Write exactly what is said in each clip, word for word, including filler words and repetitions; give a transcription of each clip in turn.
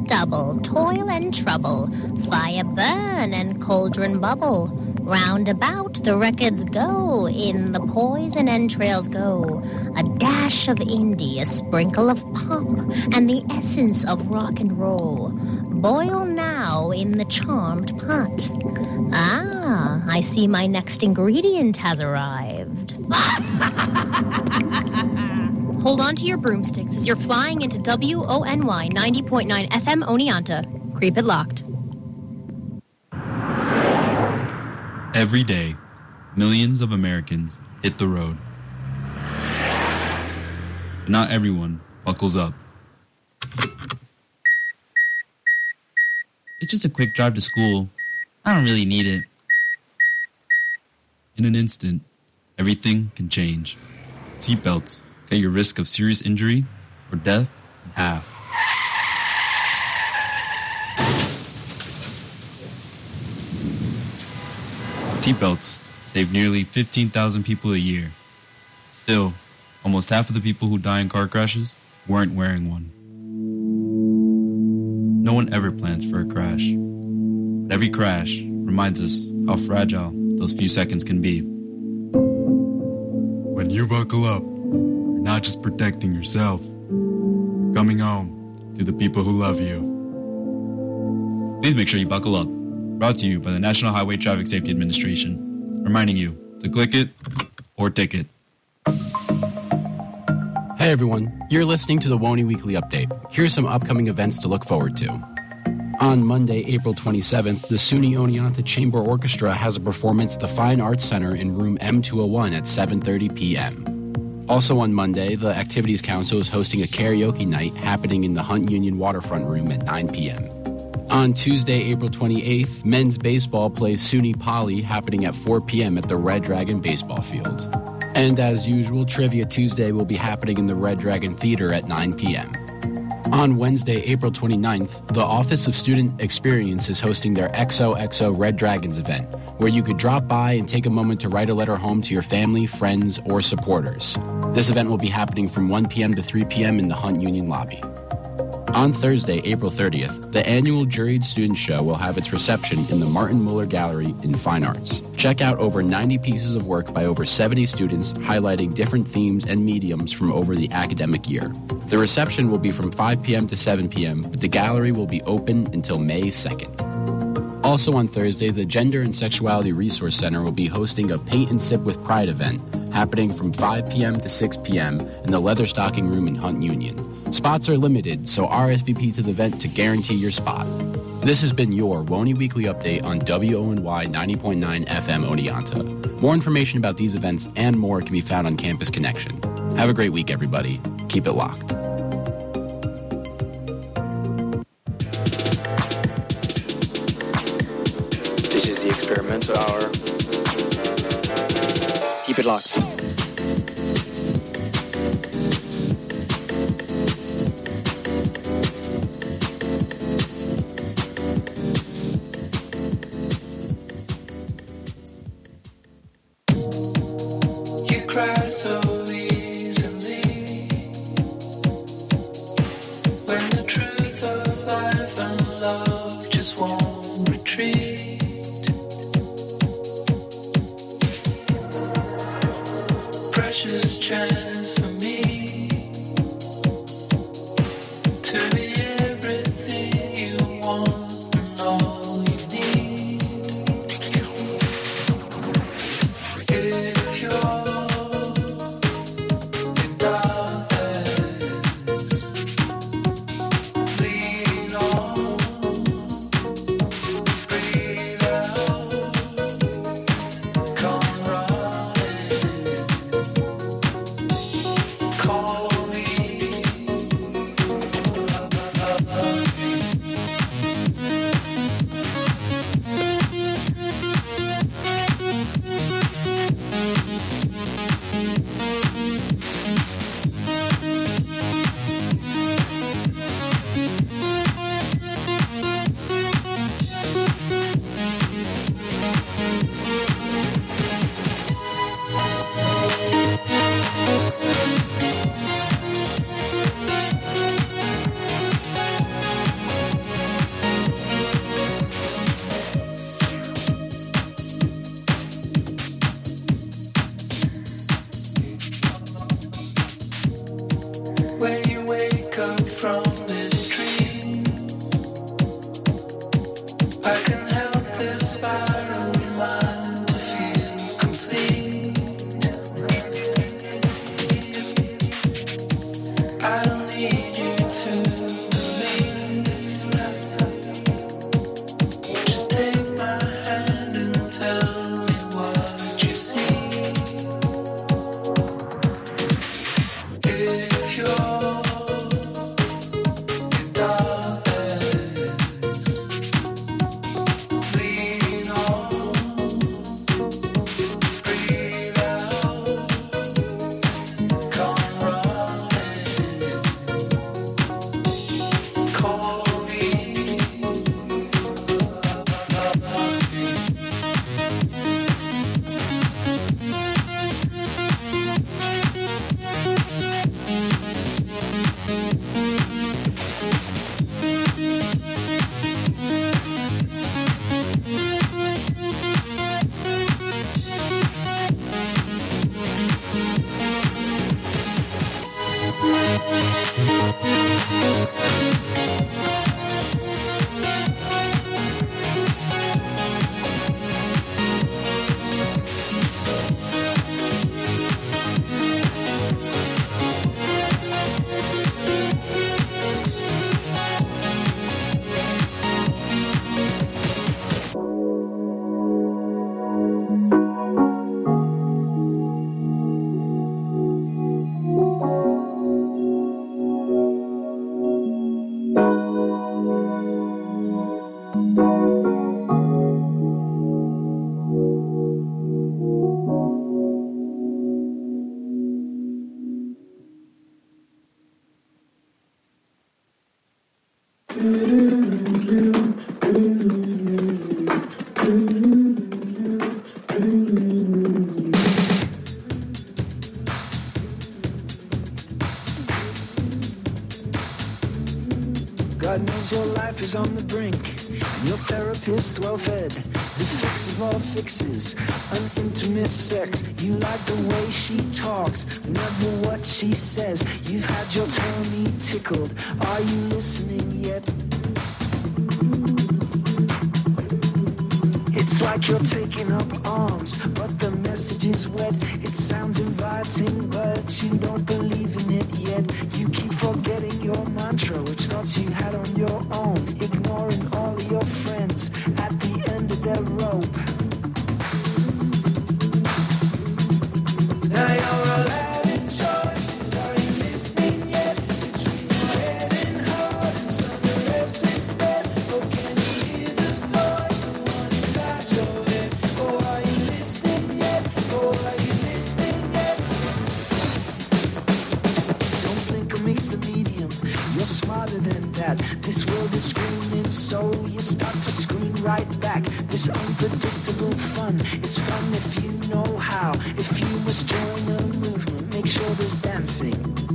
double, toil and trouble, fire burn and cauldron bubble. Round about the records go, in the poison entrails go. A dash of indie, a sprinkle of pop, and the essence of rock and roll. Boil now in the charmed pot. Ah, I see my next ingredient has arrived. Hold on to your broomsticks as you're flying into W O N Y ninety point nine F M Oneonta. Creep it locked. Every day, millions of Americans hit the road. But not everyone buckles up. It's just a quick drive to school. I don't really need it. In an instant, everything can change. Seatbelts cut your risk of serious injury or death in half. Seatbelts save nearly fifteen thousand people a year. Still, almost half of the people who die in car crashes weren't wearing one. No one ever plans for a crash, but every crash reminds us how fragile those few seconds can be. When you buckle up, you're not just protecting yourself, you're coming home to the people who love you. Please make sure you buckle up. Brought to you by the National Highway Traffic Safety Administration, reminding you to click it or ticket. Hey everyone, you're listening to the W O N Y Weekly Update. Here's some upcoming events to look forward to. On Monday, April twenty-seventh, the SUNY Oneonta Chamber Orchestra has a performance at the Fine Arts Center in room M two oh one at seven thirty p.m. Also on Monday, the Activities Council is hosting a karaoke night happening in the Hunt Union Waterfront Room at nine p.m. On Tuesday, April twenty-eighth, men's baseball plays SUNY Poly happening at four p.m. at the Red Dragon Baseball Field. And as usual, Trivia Tuesday will be happening in the Red Dragon Theater at nine p.m. On Wednesday, April twenty-ninth, the Office of Student Experience is hosting their X O X O Red Dragons event, where you could drop by and take a moment to write a letter home to your family, friends, or supporters. This event will be happening from one p.m. to three p.m. in the Hunt Union lobby. On Thursday, April thirtieth, the annual Juried Student Show will have its reception in the Martin Muller Gallery in Fine Arts. Check out over ninety pieces of work by over seventy students highlighting different themes and mediums from over the academic year. The reception will be from five p.m. to seven p.m., but the gallery will be open until May second. Also on Thursday, the Gender and Sexuality Resource Center will be hosting a Paint and Sip with Pride event happening from five p.m. to six p.m. in the Leather Stocking Room in Hunt Union. Spots are limited, so R S V P to the event to guarantee your spot. This has been your W O N Y Weekly Update on W O N Y ninety point nine F M Oneonta. More information about these events and more can be found on Campus Connection. Have a great week, everybody. Keep it locked. This is the Experimental Hour. Keep it locked. God knows your life is on the brink, and your therapist well-fed. The fix of all fixes, an intimate sex. You like the way she talks, never what she says. You've had your tummy tickled, are you listening yet? It's like you're taking up arms, but the message is wet. It sounds inviting, but you don't believe in it yet. You keep forgetting your mantra, which thoughts you had on your own, ignoring all of your friends at the end of their rope. Now you're allowed in choices, are you listening yet? Between your head and heart and somewhere else instead. Oh, can you hear the voice, the one inside your head? Oh, are you listening yet? Oh, are you listening yet? Don't think a mixed the medium, you're smarter than that. This world is screaming, so you start to scream right back. This unpredictable fun is fun if you know how. If you must join a movement, make sure there's dancing.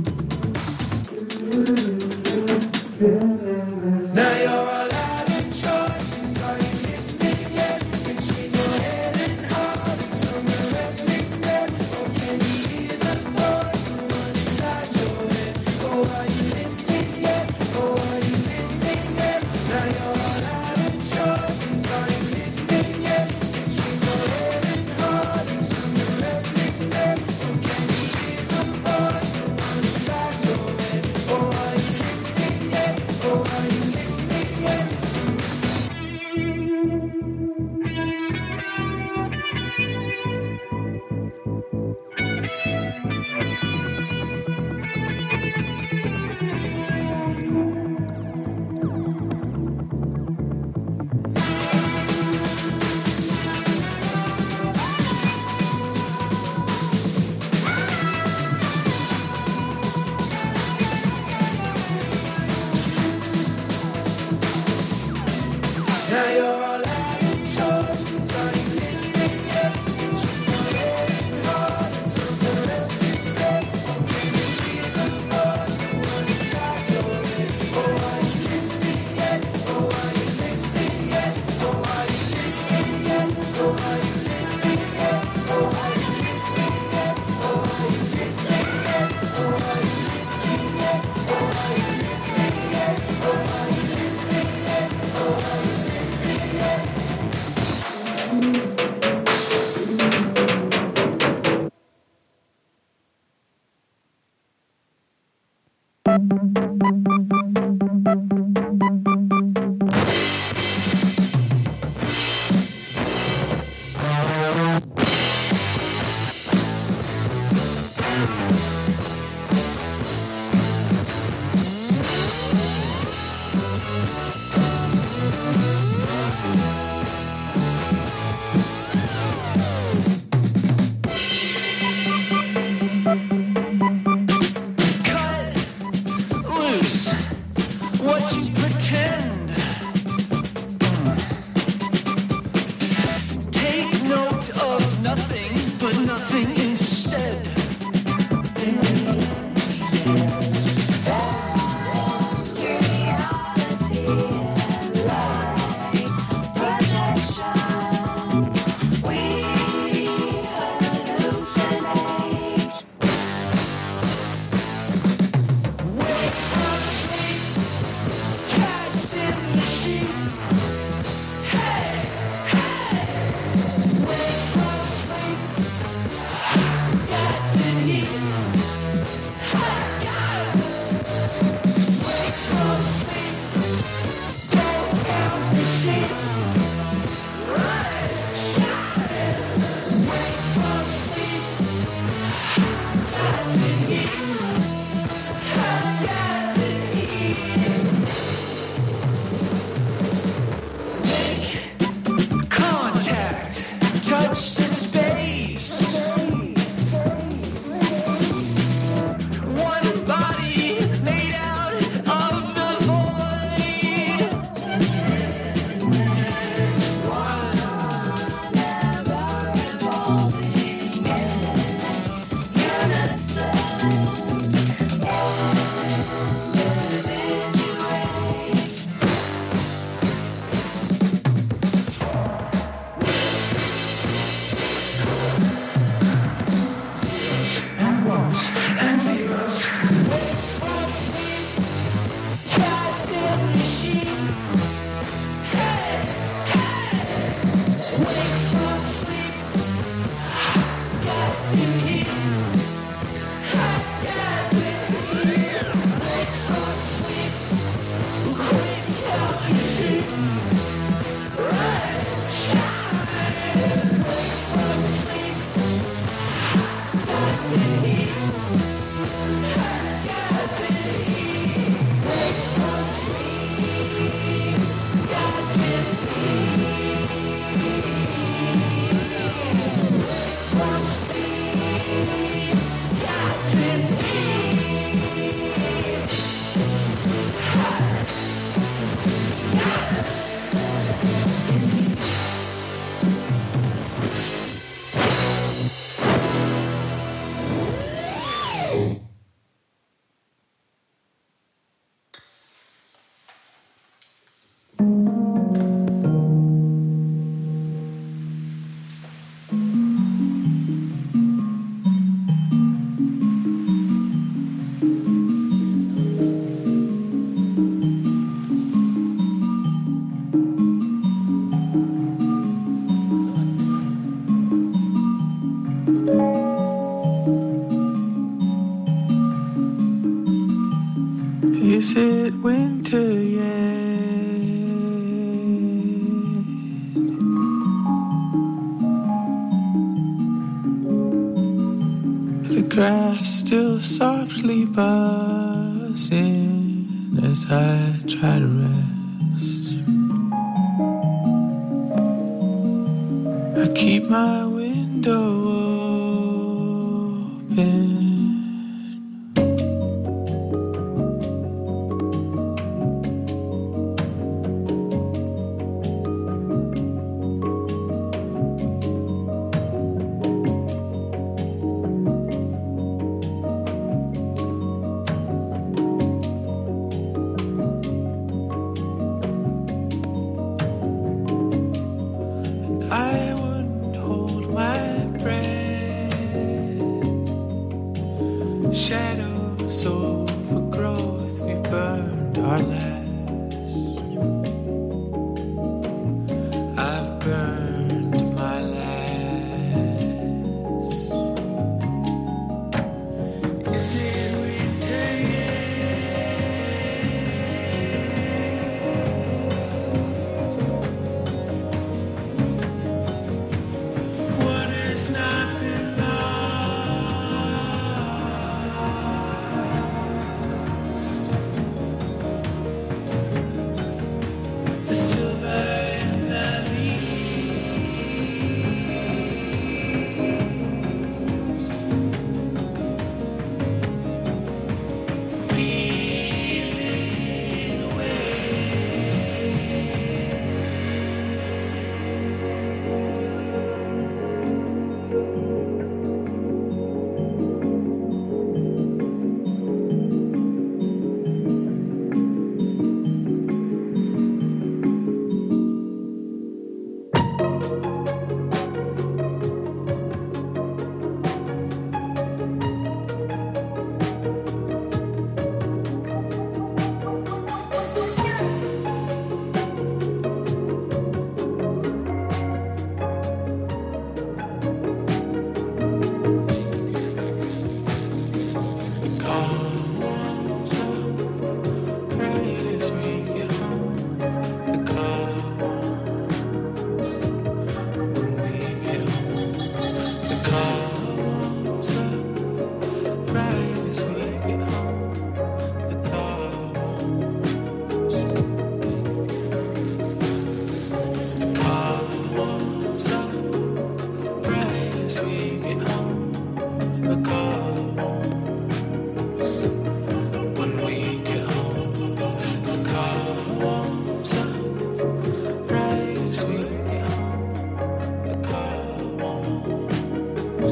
Now you're allowed in choices, are you listening yet? Between your head and heart and somewhere else instead. Oh, can you hear the voice, the one inside your head? Oh, are you listening yet? Oh, are you listening yet? Now you're allowed in choices, are you listening yet? Between your head and heart and somewhere else instead. Oh, can you hear the voice, the one inside your head? Oh, are you listening yet? Oh, are you listening yet? Now you're allowed in choices, are you listening yet? Between your head and heart and somewhere else instead. Oh, can you hear the voice, the one inside your head? Oh, are you listening yet? Oh, are you listening yet? Oh, are you listening yet? Oh, are you listening yet? Oh, are you listening yet? Oh, are you listening yet? Oh, are you listening yet? Oh, are you listening yet? Oh, are you listening yet? Oh, are you listening yet? Cut loose. Is it winter yet? The grass still softly buzzing as I try to rest. I keep my window open. I wouldn't hold my breath. Shadows over growth, we burned our last. I've burned my last. Is it winter yet? What has not been lost? The silver in the leaves. Peeling away. The car warms up right as we get home. The car warms when we get home. The car warms up right as we get home. The car warms. The car warms up right as we get home. The car warms when we get home. The car warms up right as we get home. The car warms.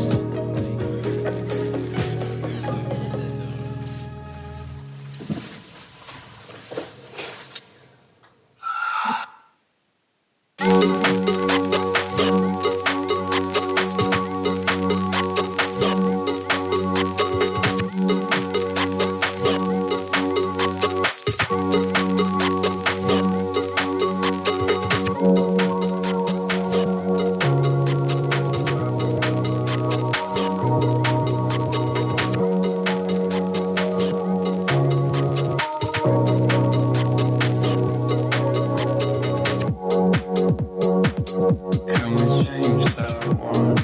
Can we change that one?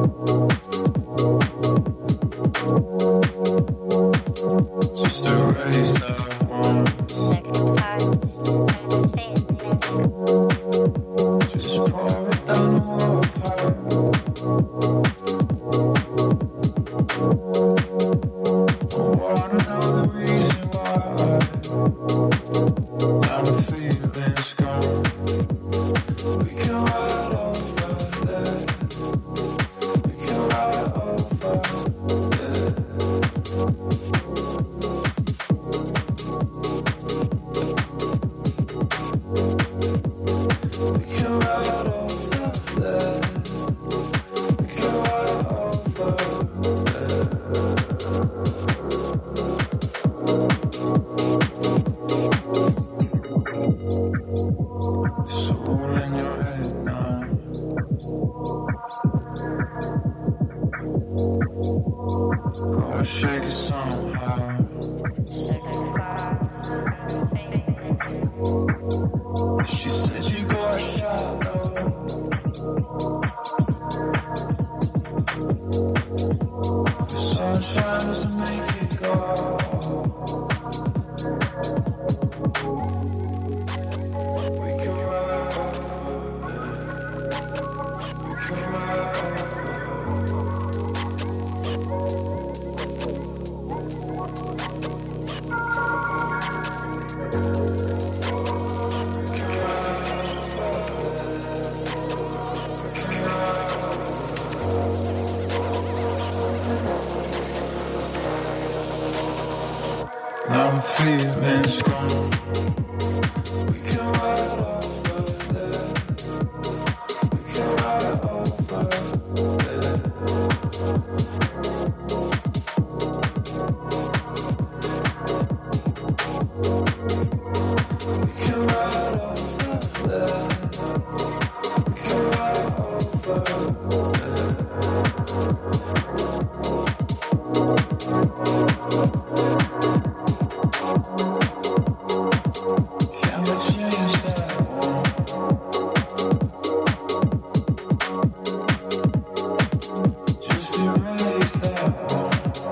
Just erase that one. Just pour it down the pipe. I wanna know the reason why. Now the feeling's gone. We can ride over that. We can ride over that. We can ride over that. We can ride over that. It's all in your head now. Gotta shake it somehow. She said you got shallow. The sunshine doesn't make it go. We can ride over there. We can ride over. Now I'm feeling strong. We can ride over there. We can ride over there. We can ride over there. We can ride over there. Can't let's change that one. Just erase that one.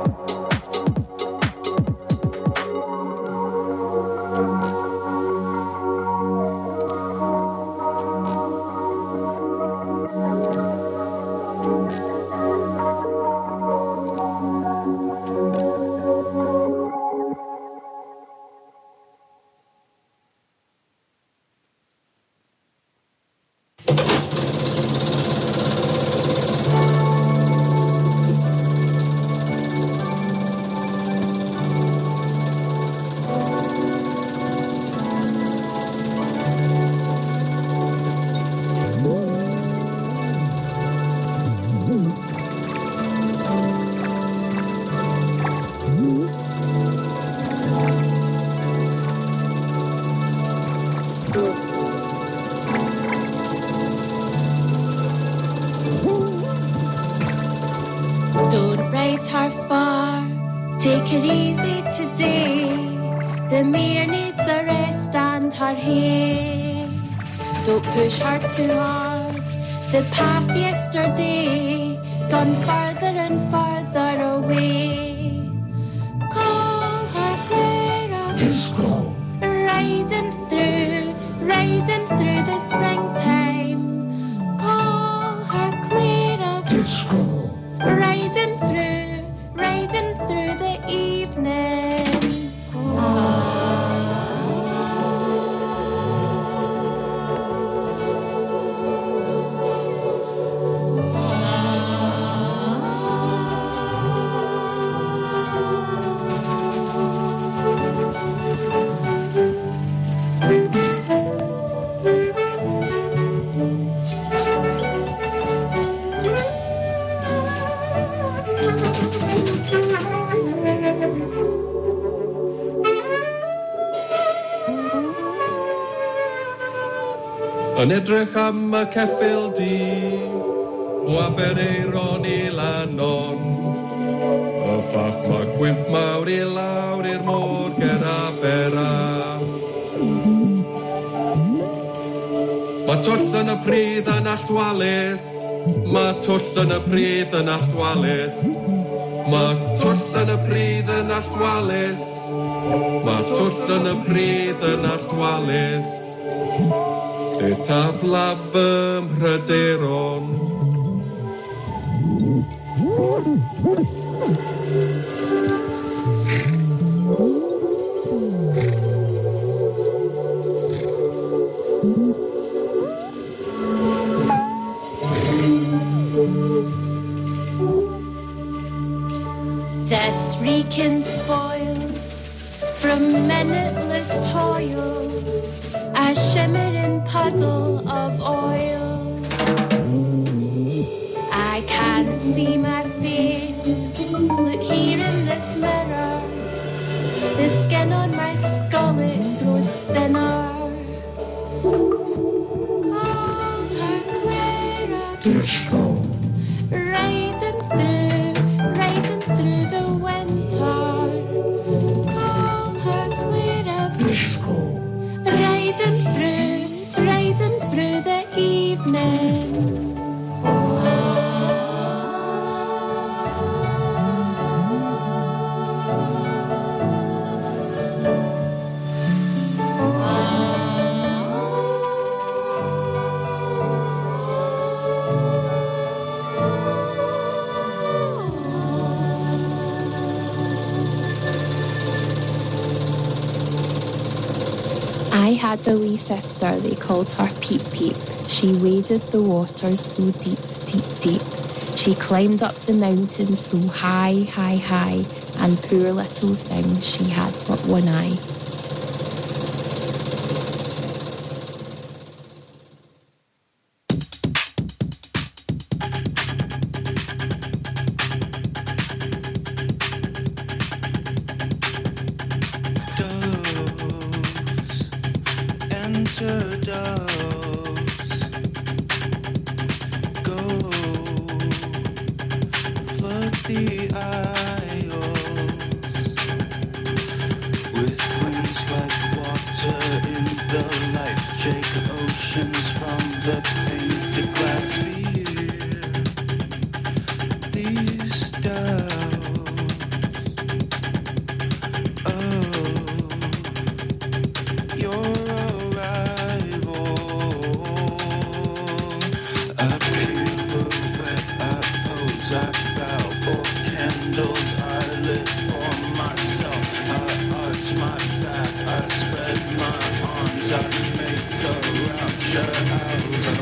Don't ride her far, take it easy today. The mare needs a rest and her hay. Don't push her too hard, the path yesterday gone further and further away. Call her clear of disco, riding through, riding through the springtime. Call her clear of disco, riding through, riding through the evening. Yn edrych am y ceffyl di o Aberaeron I Lannon. Y ffach mae gwymp mawr I lawr i'r môr ger Abera. Mae twll yn y pryd yn alltwalus. Mae twll yn y pryd yn alltwalus. Mae twll yn y pryd yn alltwalus. Mae twll yn y pryd yn alltwalus. Y taflaf fy mhryderon. This reeking spoil from minuteless toil, a shimmering puddle of oil. I can't see my face. Look here in this mirror. The skin on my skull, it grows thinner. Call her Clara. Disco. Riding through, riding through the winter. Call had a wee sister, they called her Peep Peep. She waded the waters so deep, deep, deep. She climbed up the mountains so high, high, high, and poor little thing, she had but one eye. Enter doves, go flood the aisles with winds like water in the light, shake oceans from the painted glass sphere. These doves, oh, your arrival. I pirouette, I pose, I bow for candles, I live for myself. I arch my back, I spread my arms, I make a rapture out of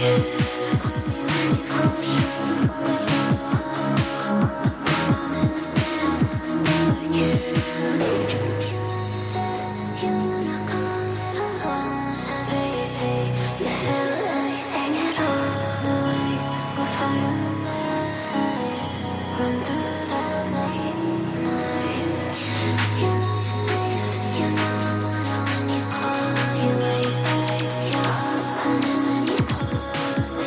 You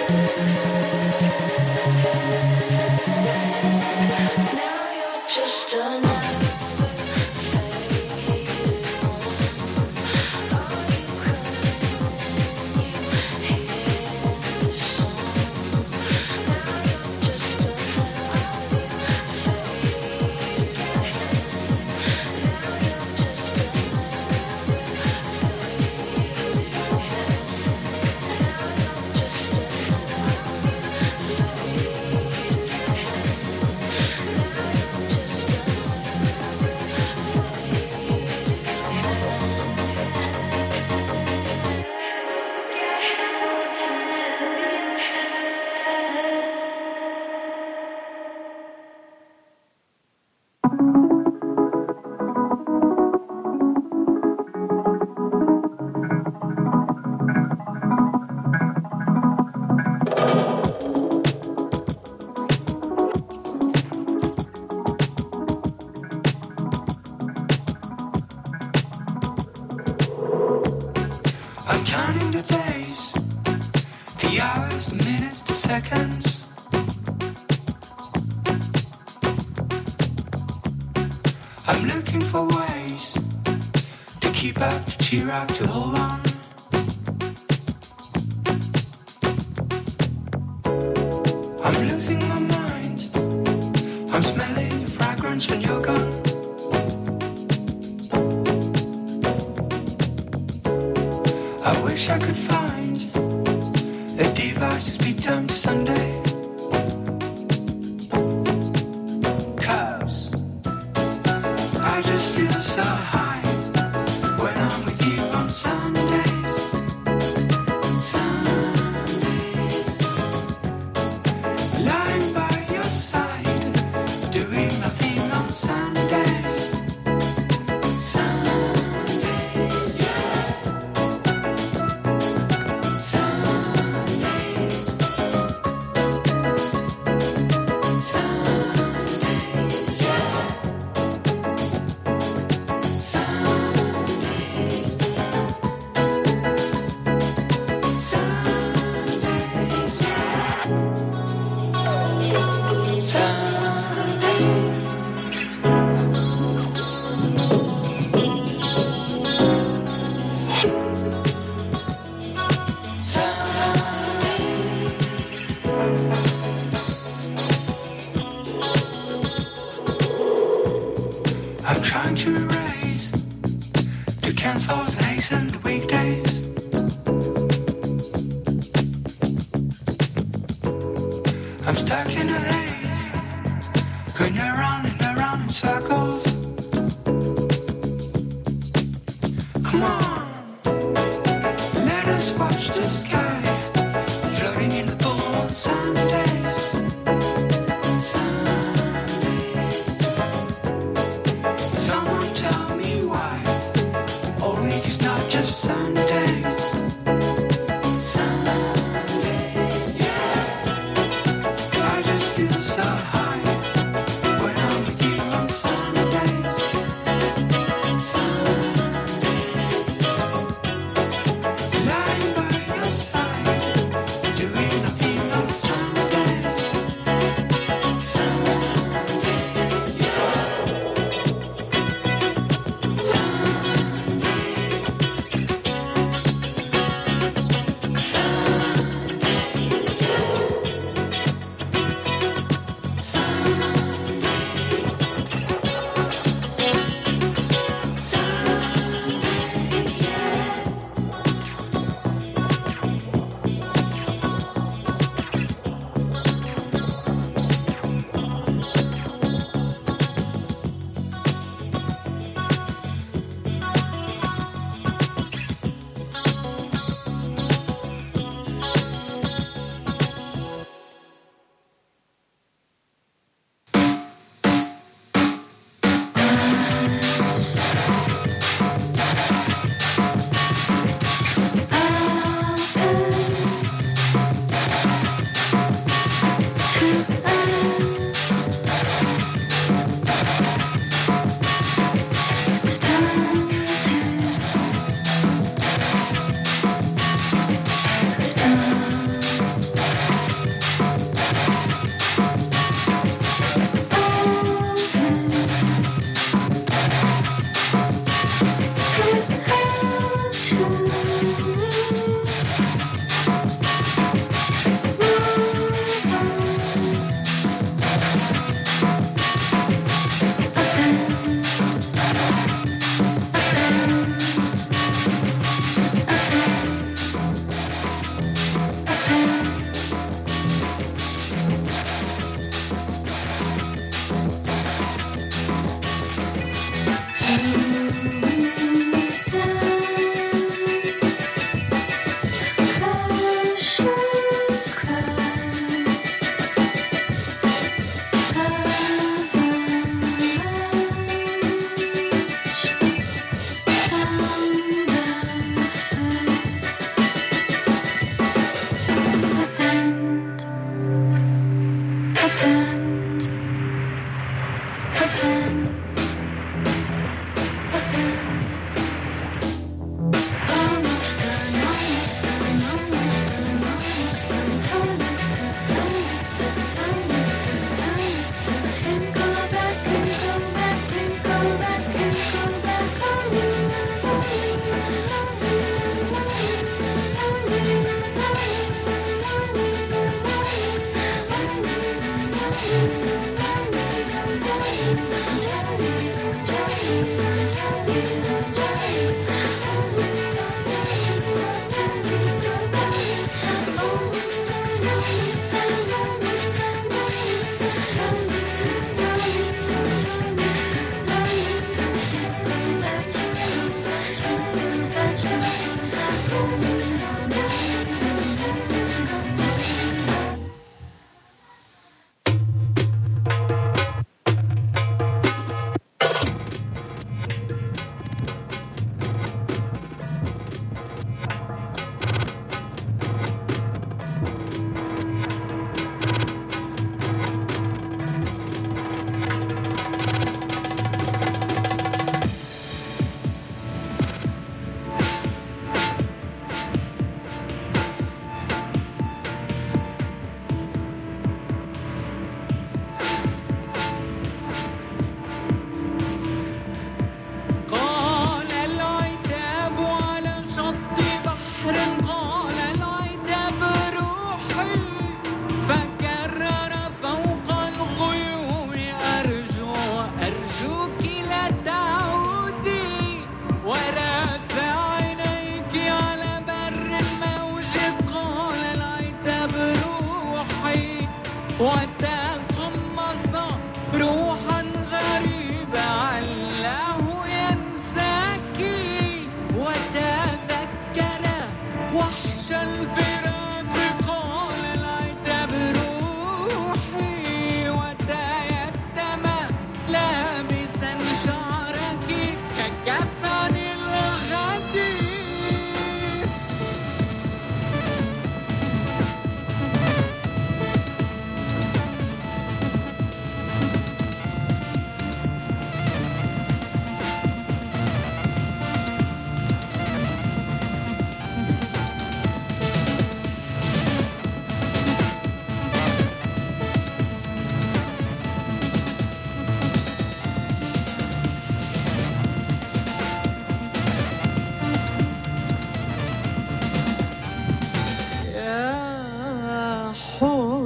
Cheer up to hold on. I'm losing my mind. I'm smelling the fragrance when you're gone. I wish I could find a device to speak down to Sunday. 'Cause I just feel so high when I'm with you on Sundays. Sundays. Lying by your side, doing nothing on Sundays. Sundays, yeah. Sundays. Sundays, yeah. I'm trying to erase, to cancel, to hasten the weekdays. I'm stuck in a haze, going around and around in circles. Come on, let us watch the sky, floating in the pool on Sundays. Sundays. Someone tell me why all week is not just Sundays. Sundays, yeah. I just feel so high when I'm with you on Sundays.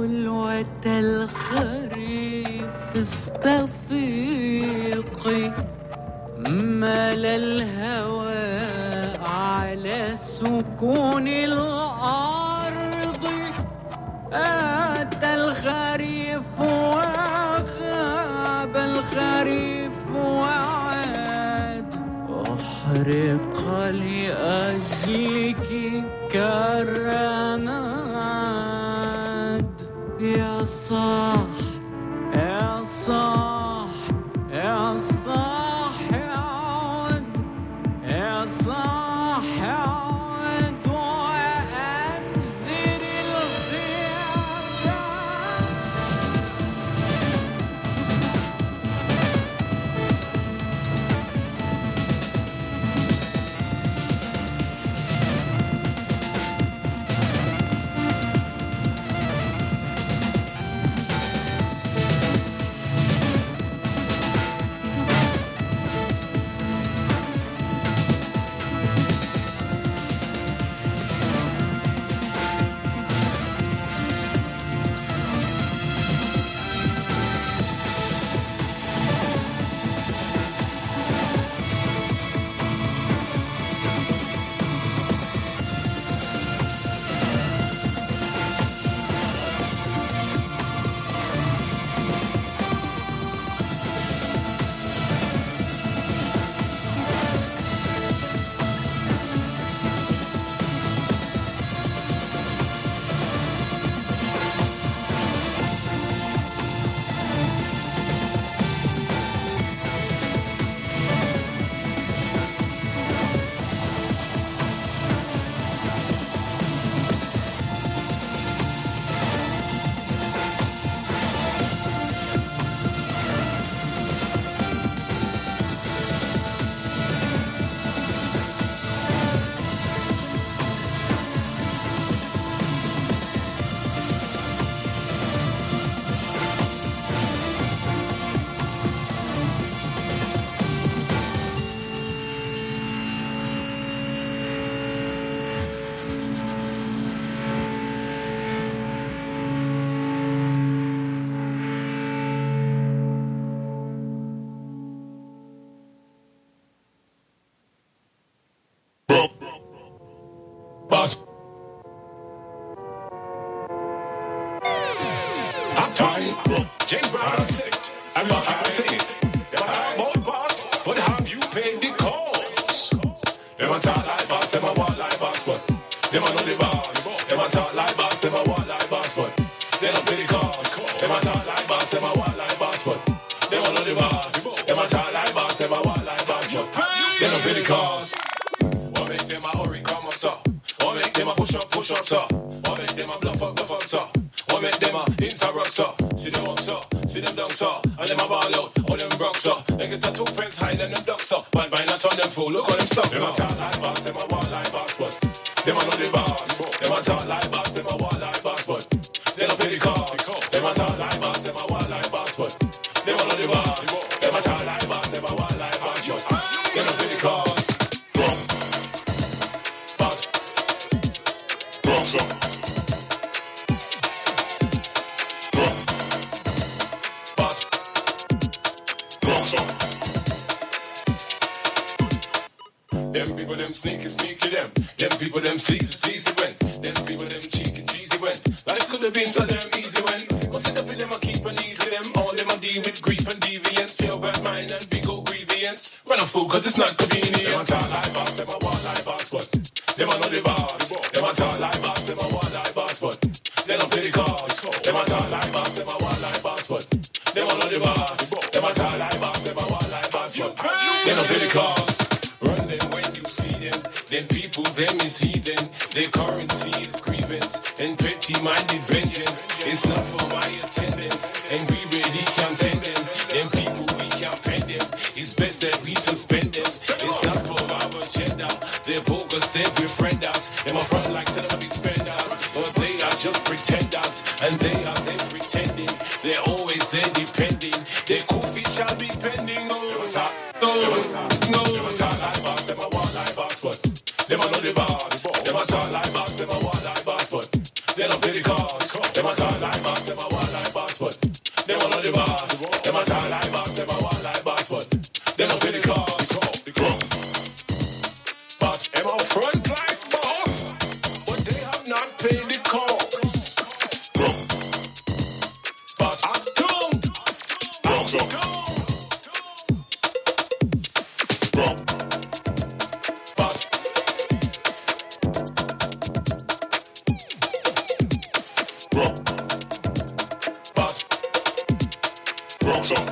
حلوة الخريف استفيقي مال الهوى على سكون الأرض أتى الخريف وغاب الخريف وعاد أحرق لأجلك كرامات يا صاح يا صاح يا صاح عود يا صاح عود وأنذر الغيابة Boss. I'm tired. James Brown said it. I'm not I say it. Them a talk about boss, but have you paid the cost? Them a talk like boss, them a walk like boss, but them a know the boss. Them a talk like boss, them a walk like boss, but they don't pay the cost. Them a talk like boss, them a walk like boss, but they don't know the boss. Them a talk like boss, them a walk like boss, but they don't pay the cost. What make them a hurry come up, sir? What make them a push up, push up, sir? What make them a bluff up, bluff up, sir? What make them a interrupt, sir? See them up, sir? See them down, sir? And them a ball out, all them broke, sir? They get a two pence high than them ducks, sir? But by not on them fool, look how them stuck, them a talk like boss, them a walk like boss, but them a know the boss. Them a talk like boss, them a walk like boss, but they don't pay the cost. Them a talk like boss, them a walk like boss, but them a know the boss. Them a talk like boss, them a walk like boss, but they don't pay the cost. Boss. Boss up. Boss. Boss up. Them people, them sneaky, sneaky, them. Them people, them sleazy, sleazy when. Them people, them cheesy, cheesy when. Life could have been so damn easy when. Must sit up with them, I keep a need with them. All them I deal with grief and deviance. Pure bad mind and big old grievance. Run a fool, cause it's not convenient. Them a talk like boss, them a walk like boss, but them a know the boss. Them a talk like boss, them a walk like boss, but they don't pay the cost. Them a talk like boss, them a walk like boss, but them a know the boss. Them a talk like boss, them a walk like boss, but they don't pay the cost. Run them when you see them. Them people, them is heathen. Their currency is grievance and petty-minded vengeance. It's not for my attendance, and we really can't tend them. Them people, we can't pay them. It's best that we suspend this. It's not for our agenda. They're bogus, they befriend us. Them a front like ten of big spenders, but they are just pretenders, and they are them pretending. They're always there depending. Their coffee shall be pending. Oh, top. No, no, them a talk like boss, them a walk like boss, but them a know the boss. Them a talk like boss, them a walk like boss, but they don't pay the cost. cause. Them a talk like boss, them a want like boss, but them a know the boss. Them a talk like boss, them a want like boss, but them a pay the cost. Boss, them a front like boss, but they have not paid the cost. Boss, I come, I come. Boss. Boss. Wrong song.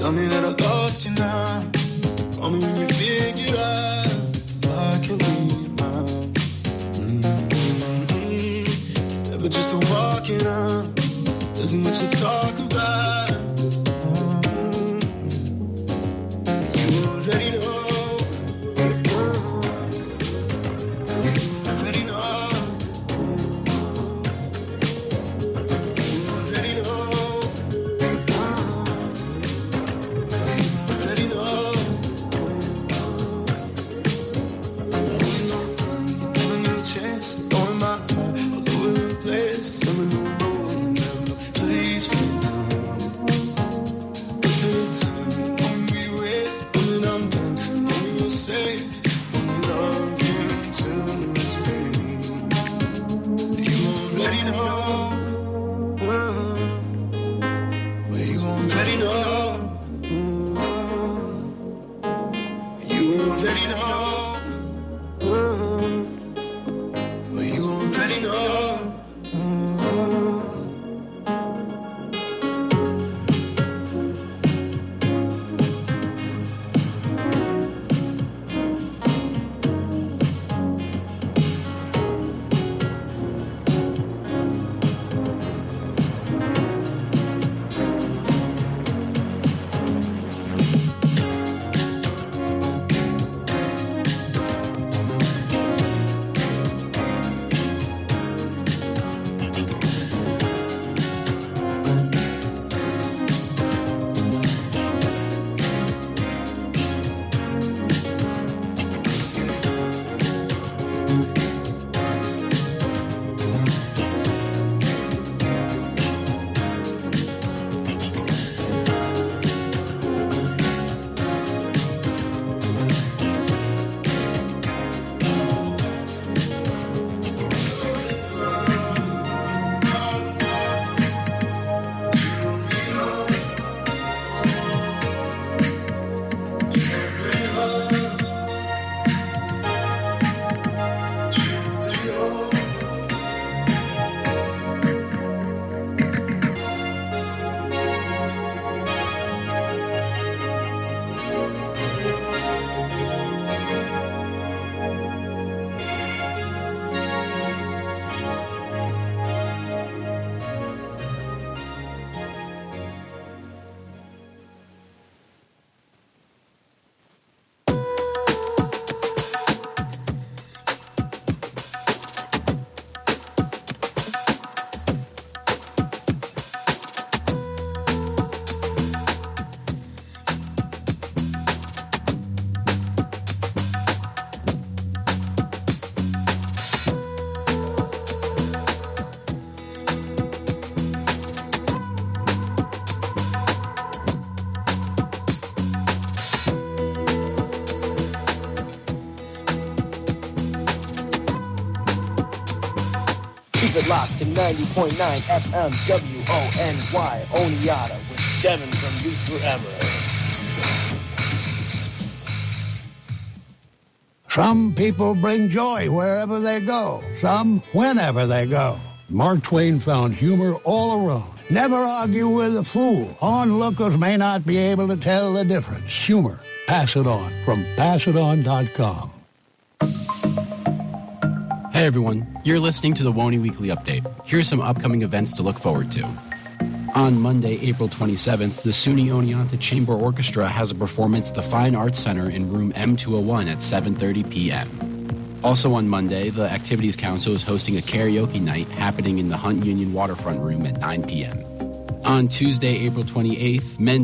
Tell me that I lost you now. Call me when you figure out I can be mine. Mm-hmm. Never just a walking out. There's much to talk about. Mm-hmm. You already know. You already know. Keep it locked to ninety point nine F M W O N Y Oneonta with Devin from Youth Forever. Some people bring joy wherever they go. Some whenever they go. Mark Twain found humor all around. Never argue with a fool. Onlookers may not be able to tell the difference. Humor. Pass it on from pass it on dot com. Hey everyone, you're listening to the Woney Weekly Update. Here's some upcoming events to look forward to. On Monday, April twenty-seventh, the SUNY Oneonta Chamber Orchestra has a performance at the Fine Arts Center in room M two oh one at seven thirty p.m. Also on Monday, the Activities Council is hosting a karaoke night happening in the Hunt Union Waterfront Room at nine p.m. On Tuesday, April twenty-eighth, men